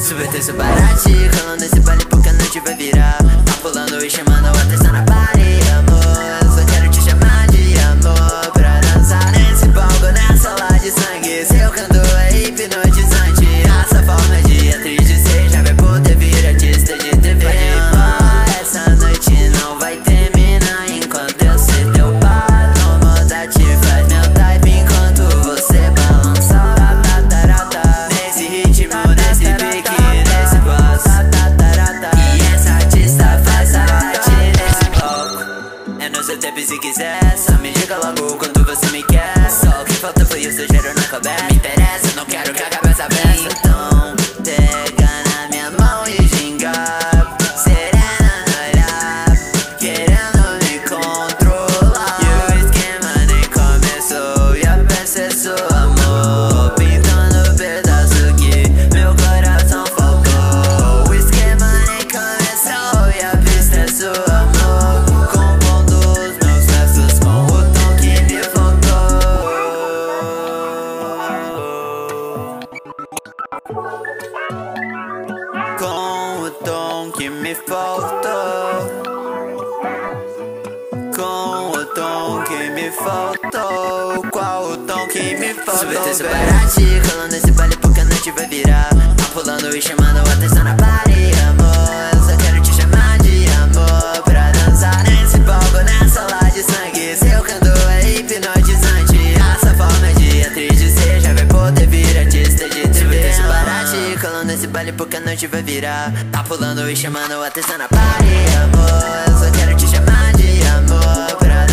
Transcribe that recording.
Subter Subarate, colando nesse baile porque a noite vai virar. Tá pulando e chamando a atenção na party, amor. Eu só quero te chamar de amor pra dançar nesse palco, nessa lá de sangue. Seu canto é hipnotizante, essa forma de atriz de ser já vai poder vir artista de TV. Essa noite não vai terminar enquanto eu ser teu par. No modate faz meu type enquanto você balança. Nesse ritmo, nesse pique, nesse boss. E essa artista faz arte nesse palco. É no seu tempo se quiser, só me diga logo quando você me quer. Só o que falta foi o seu cheiro na coberta. Me interessa, não quero que acabe essa peça. Então pega na minha mão e ginga, serena no olhar, querendo me controlar. E o esquema nem começou e a peça é seu amor, pintando o pedaço que meu coração faltou. O esquema nem começou e a pista é seu amor, compondo os meus versos com o tom que me faltou. Com o tom que me faltou. Com o tom que me faltou. Qual o tom que me faltou? Subter Subarate, colando nesse baile porque a noite vai virar. Tá pulando e chamando a atenção na party, amor. Eu só quero te chamar de amor pra dançar nesse palco, nessa lá de sangue. Seu canto é hipnotizante, essa forma de atriz de ser já vai poder vir artista de TV. Subter Subarate, colando nesse baile porque a noite vai virar. Tá pulando e chamando a atenção na party, amor. Eu só quero te chamar de amor pra